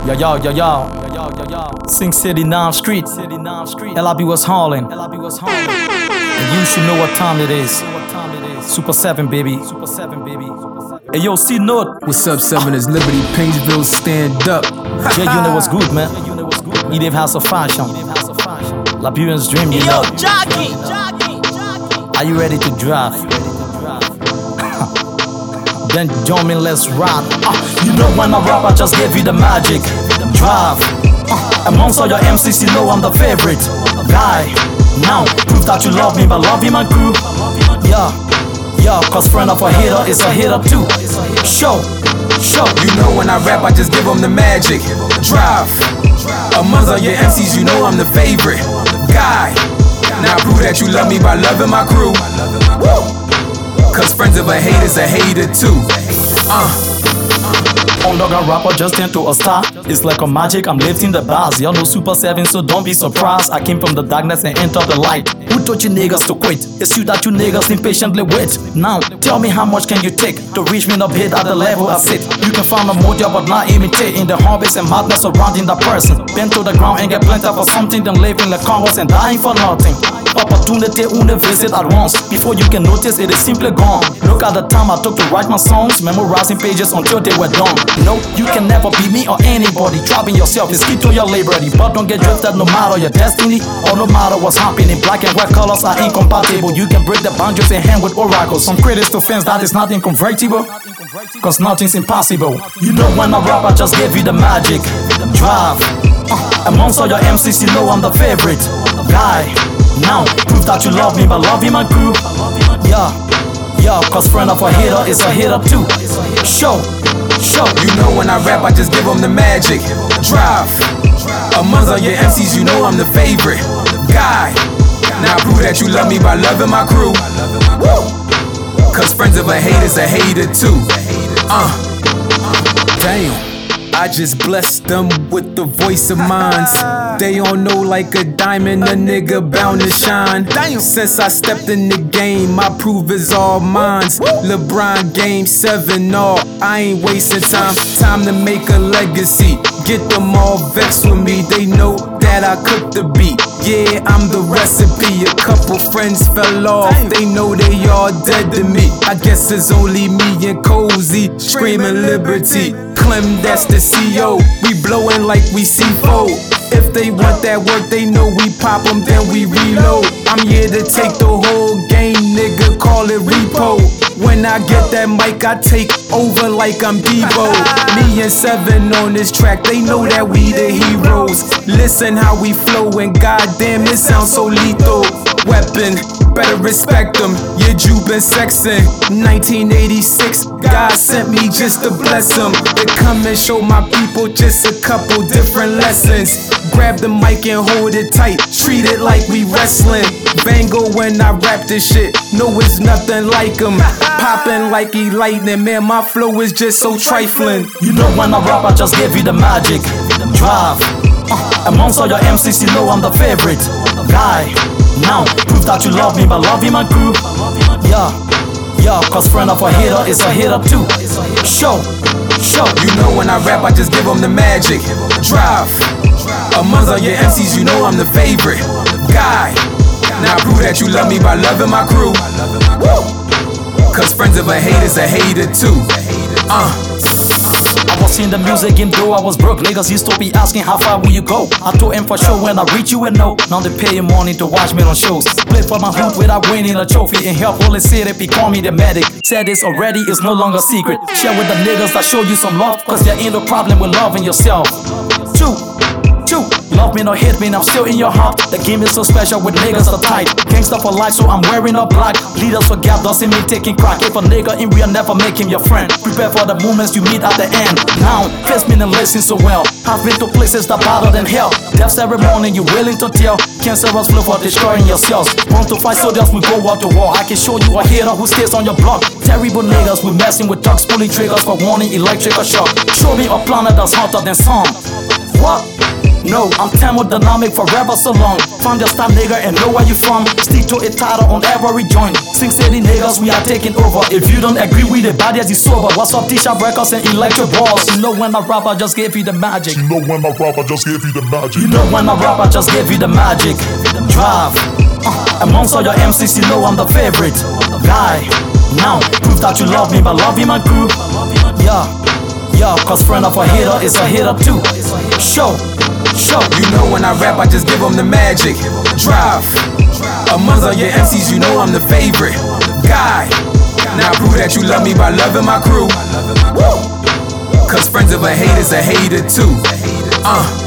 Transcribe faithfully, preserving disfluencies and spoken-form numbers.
Yo, yo, yo, yo. Sing City, ninth Street. L I B was hauling. And you should know what time it is. Super seven, baby. Hey, yo, C Note. What's up, seven? It's Liberty, Paintsville, stand up. J-Unit was good, man. Edith House of Fashion. Liberian's dream, you know. Yo, Jockey. Are you ready to drive? Then join me, let's ride. uh, You know when I rap, I just gave you the magic. Drive. uh, Amongst all your M Cs, you know I'm the favorite guy. Now, prove that you love me by loving my crew. Yeah, yeah, cause friend of a hitter is a hitter too. Show, show. You know when I rap, I just give them the magic. Drive. Amongst all your M Cs, you know I'm the favorite guy. Now prove that you love me by loving my crew. Woo! Cause friends of a hater's a hater too. Uh. Underground rapper just turned to a star. It's like a magic, I'm lifting the bars. Y'all know Super seven, so don't be surprised. I came from the darkness and entered the light. Who taught you niggas to quit? It's you that you niggas impatiently wait. Now, tell me how much can you take to reach me up here at the level I sit? You can find a motive but not imitating the harvest and madness surrounding that person. Bend to the ground and get planted for something, then living like Congress and dying for nothing. Opportunity only visit at once. Before you can notice, it is simply gone. Look at the time I took to write my songs, memorizing pages until they were done. No, you can never be me or anybody. Trapping yourself is key to your liberty, but don't get drifted no matter your destiny or no matter what's happening. Black and white colors are incompatible. You can break the boundaries and hang with oracles. Some critics to fans, that is not inconvertible, cause nothing's impossible. You know when I rap, I just gave you the magic. Drive. uh, Amongst all your M Cs, you know I'm the favorite guy. Now, prove that you love me by loving my crew. Yeah, yeah, cause friend of a hitter is a hitter too. Show, show. You know when I rap, I just give them the magic. Drive. Amongst all your M Cs, you know I'm the favorite guy. Now prove that you love me by loving my crew. Woo! Cause friends of a hater's a hater too. Uh. Damn. I just blessed them with the voice of mine. They all know like a diamond, a nigga bound to shine. Since I stepped in the game, I prove it's all mine. LeBron game seven, all I ain't wasting time. Time to make a legacy. Get them all vexed with me. They know that I cook the beat. Yeah, I'm the recipe. A couple friends fell off. They know they all dead to me. I guess it's only me and Cozy screaming liberty. Clem, that's the C O. We blowin' like we C four. If they want that work, they know we pop them, then we reload. I'm here to take the whole game, nigga, call it repo. When I get that mic, I take over like I'm Debo. Me and Seven on this track, they know that we the heroes. Listen how we flow, and goddamn, it sounds so lethal. Weapon, better respect them. Yeah, you been sexin'. nineteen eighty-six, God sent me just to bless them. To come and show my people just a couple different lessons. Grab the mic and hold it tight, treat it like we wrestling. Bango when I rap this shit, no it's nothing like him. Poppin' like he lightning, man, my flow is just so trifling. You know when I rap, I just gave you the magic. Drive. uh, Amongst all your M Cs, you know I'm the favorite guy. Now, prove that you love me by loving my crew. Yeah, yeah, cause friend of a hitter is a hitter too. Show, show. You know when I rap, I just give them the magic. Drive. Amongst all your M Cs, you know I'm the favorite guy. Now prove that you love me by loving my crew. Woo! Cause friends of a hater's a hater too. Uh. I was in the music game though I was broke. Niggas used to be asking how far will you go. I told him for sure when I reach you and know. Now they pay money to watch me on shows. Play for my hood without winning a trophy. And help all the city become me the medic. Said this already, it's no longer secret. Share with the niggas that show you some love, cause there ain't no problem with loving yourself. Two, two. Love me or hate me, I'm still in your heart. The game is so special with niggas are tight. Gangsta for life, so I'm wearing a black. Leaders for gap doesn't mean taking crack. If a nigga in real, never make him your friend. Prepare for the moments you meet at the end. Now, face me and listen so well. I've been to places that harder than hell. Death ceremony, you willing to tell. Cancerous flow for destroying yourselves. Want to fight soldiers, we go out to war. I can show you a hater who stays on your block. Terrible niggas, we messing with thugs, pulling triggers for warning electrical shock. Show me a planet that's hotter than sun. What? No, I'm thermodynamic forever so long. Found your style, nigga, and know where you from. Stick to it tighter on every joint. Sing City niggas, we are taking over. If you don't agree with the body as you sober, what's up, T-Sharp Records and Electric Balls? You know when I rap, I just gave you the magic. You know when I rap, I just gave you the magic. You know when I rap, I just gave you the magic. Drive. Uh, amongst all your M Cs, you know I'm the favorite guy. Now, prove that you love me by loving my crew. Yeah, yeah, cause friend of a hitter is a hitter too. Show, show. You know when I rap, I just give them the magic. Drive. Amongst all your M Cs, you know I'm the favorite guy. Now prove that you love me by loving my crew. Woo! Cause friends of a hater's a hater too. Uh.